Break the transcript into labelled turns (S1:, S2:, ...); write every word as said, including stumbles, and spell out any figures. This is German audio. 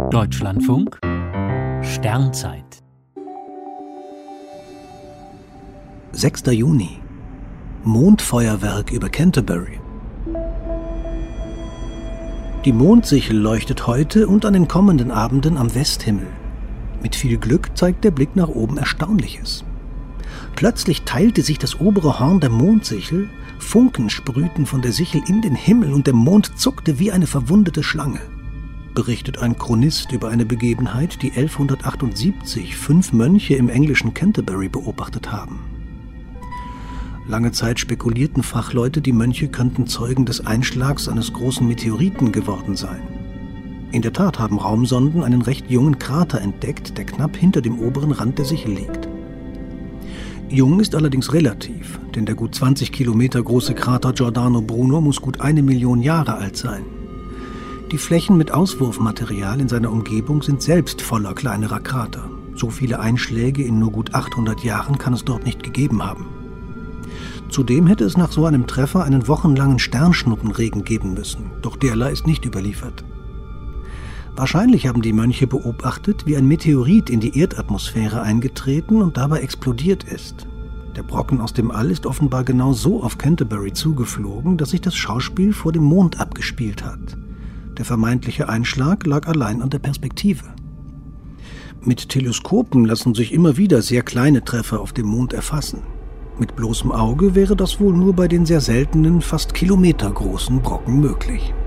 S1: Deutschlandfunk Sternzeit
S2: sechster Juni. Mondfeuerwerk über Canterbury. Die Mondsichel leuchtet heute und an den kommenden Abenden am Westhimmel. Mit viel Glück zeigt der Blick nach oben Erstaunliches. Plötzlich teilte sich das obere Horn der Mondsichel, Funken sprühten von der Sichel in den Himmel und der Mond zuckte wie eine verwundete Schlange. Berichtet ein Chronist über eine Begebenheit, die elfhundertachtundsiebzig fünf Mönche im englischen Canterbury beobachtet haben. Lange Zeit spekulierten Fachleute, die Mönche könnten Zeugen des Einschlags eines großen Meteoriten geworden sein. In der Tat haben Raumsonden einen recht jungen Krater entdeckt, der knapp hinter dem oberen Rand der Sichel liegt. Jung ist allerdings relativ, denn der gut zwanzig Kilometer große Krater Giordano Bruno muss gut eine Million Jahre alt sein. Die Flächen mit Auswurfmaterial in seiner Umgebung sind selbst voller kleinerer Krater. So viele Einschläge in nur gut achthundert Jahren kann es dort nicht gegeben haben. Zudem hätte es nach so einem Treffer einen wochenlangen Sternschnuppenregen geben müssen, doch derlei ist nicht überliefert. Wahrscheinlich haben die Mönche beobachtet, wie ein Meteorit in die Erdatmosphäre eingetreten und dabei explodiert ist. Der Brocken aus dem All ist offenbar genau so auf Canterbury zugeflogen, dass sich das Schauspiel vor dem Mond abgespielt hat. Der vermeintliche Einschlag lag allein an der Perspektive. Mit Teleskopen lassen sich immer wieder sehr kleine Treffer auf dem Mond erfassen. Mit bloßem Auge wäre das wohl nur bei den sehr seltenen, fast kilometergroßen Brocken möglich.